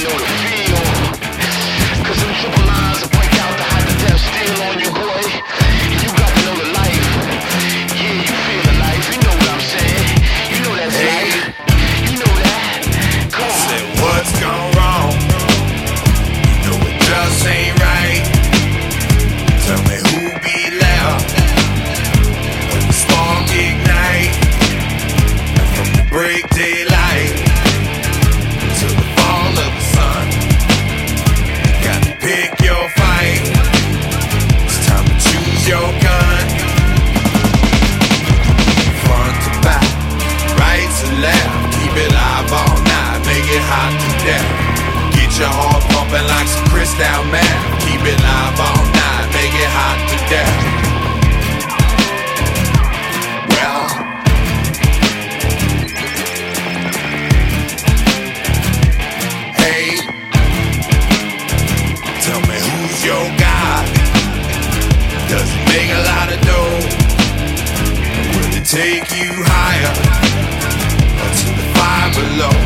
know the feel. Cause them triple lines will break out the hot to death steel on you, boy. You got to know the life. Yeah, you feel the life. You know what I'm saying. You know that's life. You know that. Come on. I said, what's gone wrong? You know it just ain't right. Tell me who be left when the spark ignite. And from the break daylight to the fall of the sun, you gotta pick your fight. It's time to choose your gun. Front to back, right to left, keep it live all night, make it hot to death. Get your heart pumping like some crystal meth. Keep it live all night, make it hot to death. Well, hey, tell me who's your guy? Does he make a lot of dough? Will it take you higher or to the fire below?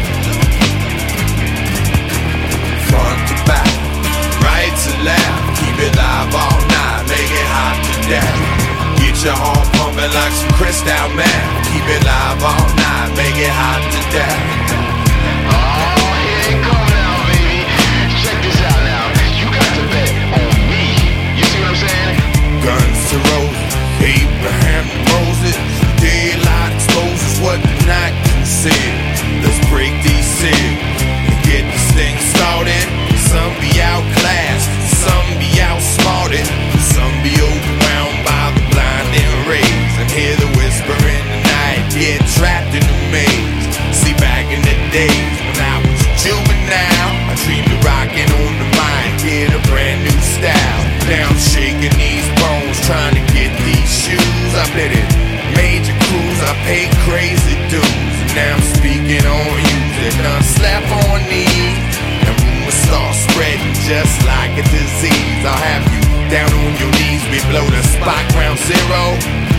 Front to back, right to left, keep it live all night, make it hot to death. Get your heart pumping like some crystal meth. Keep it live all night, make it hot to death. Oh, here it come now, baby. Check this out now. You got to bet on me. You see what I'm saying? Guns to roses, Abraham to Moses. Daylight exposes what the night conceals. Let's break these seals and get this thing started. Some be outclassed, some be outsmarted, some be overwhelmed by the blinding rays and hear the whisper in the night, get trapped in the maze. See, back in the days when I was juvenile, I dreamed of rocking on the mic, get a brand new style. Now I'm shaking these bones, trying to get these shoes. I bet it major crews, I paid crazy dues, and now I'm speaking on you that done slap on knees. And rumors start spreading just like a disease. I'll have you down on your knees, we blow the spot ground zero.